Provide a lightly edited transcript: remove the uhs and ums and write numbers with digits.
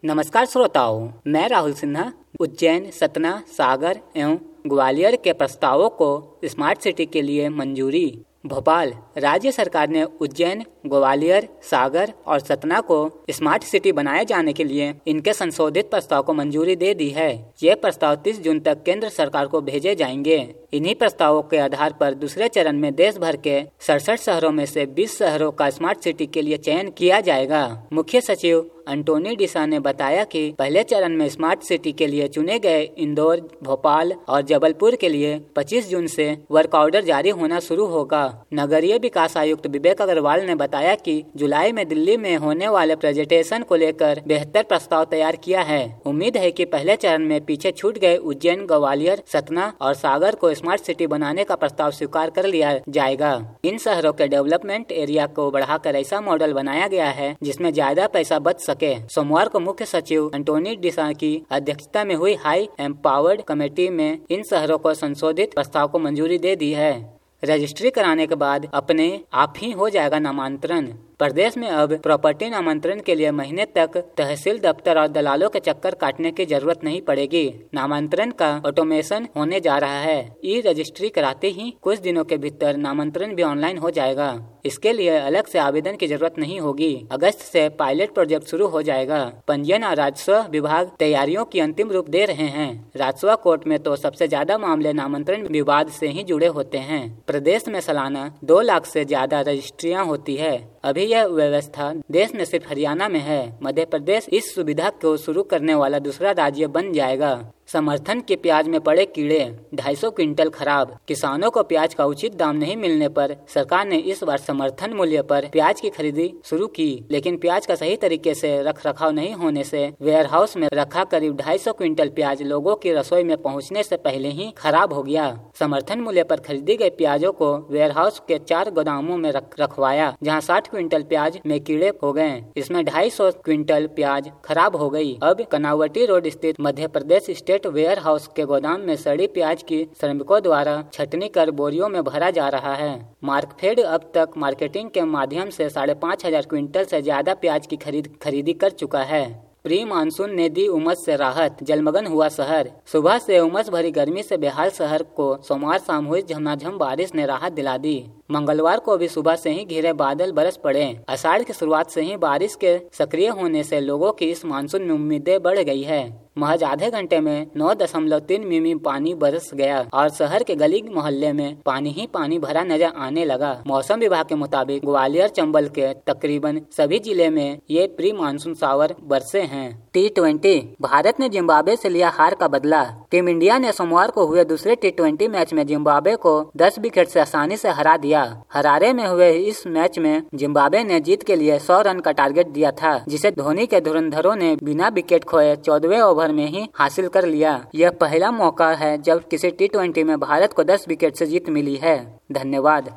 नमस्कार श्रोताओं, मैं राहुल सिन्हा। उज्जैन, सतना, सागर एवं ग्वालियर के प्रस्तावों को स्मार्ट सिटी के लिए मंजूरी। भोपाल, राज्य सरकार ने उज्जैन, ग्वालियर, सागर और सतना को स्मार्ट सिटी बनाए जाने के लिए इनके संशोधित प्रस्ताव को मंजूरी दे दी है। ये प्रस्ताव 30 जून तक केंद्र सरकार को भेजे जाएंगे। इन्हीं प्रस्तावों के आधार पर दूसरे चरण में देश भर के 67 शहरों में से 20 शहरों का स्मार्ट सिटी के लिए चयन किया जाएगा। मुख्य सचिव एंटोनी डिसा ने बताया कि पहले चरण में स्मार्ट सिटी के लिए चुने गए इंदौर, भोपाल और जबलपुर के लिए 25 जून से वर्क ऑर्डर जारी होना शुरू होगा। नगरीय विकास आयुक्त विवेक अग्रवाल ने बताया कि जुलाई में दिल्ली में होने वाले प्रेजेंटेशन को लेकर बेहतर प्रस्ताव तैयार किया है। उम्मीद है कि पहले चरण में पीछे छूट गए उज्जैन, ग्वालियर, सतना और सागर को स्मार्ट सिटी बनाने का प्रस्ताव स्वीकार कर लिया जाएगा। इन शहरों के डेवलपमेंट एरिया को बढ़ाकर ऐसा मॉडल बनाया गया है जिसमें ज्यादा पैसा बच सके। सोमवार को मुख्य सचिव एंटोनी डिसा की अध्यक्षता में हुई हाई एम्पावर्ड कमेटी में इन शहरों को संशोधित प्रस्ताव को मंजूरी दे दी है। रजिस्ट्री कराने के बाद अपने आप ही हो जाएगा नामांतरण। प्रदेश में अब प्रॉपर्टी नामांतरण के लिए महीने तक तहसील दफ्तर और दलालों के चक्कर काटने की जरूरत नहीं पड़ेगी। नामांतरण का ऑटोमेशन होने जा रहा है। ई रजिस्ट्री कराते ही कुछ दिनों के भीतर नामांतरण भी ऑनलाइन हो जाएगा। इसके लिए अलग से आवेदन की जरूरत नहीं होगी। अगस्त से पायलट प्रोजेक्ट शुरू हो जाएगा। पंजीयन और राजस्व विभाग तैयारियों की अंतिम रूप दे रहे हैं। राजस्व कोर्ट में तो सबसे ज्यादा मामले नामांतरण विवाद से ही जुड़े होते हैं। प्रदेश में सालाना 2 लाख से ज्यादा रजिस्ट्रियाँ होती है। अभी यह व्यवस्था देश में सिर्फ हरियाणा में है। मध्य प्रदेश इस सुविधा को शुरू करने वाला दूसरा राज्य बन जाएगा। समर्थन के प्याज में पड़े कीड़े, 250 क्विंटल खराब। किसानों को प्याज का उचित दाम नहीं मिलने पर सरकार ने इस बार समर्थन मूल्य पर प्याज की खरीदी शुरू की, लेकिन प्याज का सही तरीके से रख रखाव नहीं होने से वेयर हाउस में रखा करीब 250 क्विंटल प्याज लोगों की रसोई में पहुंचने से पहले ही खराब हो गया। समर्थन मूल्य पर खरीदी गई प्याजों को वेयर हाउस के 4 गोदामों में रखवाया, जहाँ 60 क्विंटल प्याज में कीड़े हो गए। इसमें 250 क्विंटल प्याज खराब हो गई। अब कनावटी रोड स्थित Madhya Pradesh state warehouse के गोदाम में सड़ी प्याज की श्रमिकों द्वारा छटनी कर बोरियों में भरा जा रहा है। मार्कफेड अब तक मार्केटिंग के माध्यम से 5,500 क्विंटल से ज्यादा प्याज की खरीदी कर चुका है। प्री मानसून ने दी उमस से राहत, जलमग्न हुआ शहर। सुबह से उमस भरी गर्मी से बेहाल शहर को सोमवार शाम हुई झमाझम बारिश ने राहत दिला दी। मंगलवार को भी सुबह से ही घिरे बादल बरस पड़े। आषाढ़ की शुरुआत से ही बारिश के सक्रिय होने से लोगों की इस मानसून में उम्मीदें बढ़ गई है। महज आधे घंटे में 9.3 मिमी पानी बरस गया और शहर के गली मोहल्ले में पानी ही पानी भरा नजर आने लगा। मौसम विभाग के मुताबिक ग्वालियर, चंबल के तकरीबन सभी जिले में ये प्री मानसून शावर बरसे हैं। T20, भारत ने जिम्बाब्वे से लिया हार का बदला। टीम इंडिया ने सोमवार को हुए दूसरे T20 मैच में जिम्बाब्वे को 10 विकेट से आसानी से हरा दिया। हरारे में हुए इस मैच में जिम्बाब्वे ने जीत के लिए 100 रन का टारगेट दिया था, जिसे धोनी के धुरंधरों ने बिना विकेट खोए 14वें ओवर में ही हासिल कर लिया। यह पहला मौका है जब किसी T20 में भारत को 10 विकेट से जीत मिली है। धन्यवाद।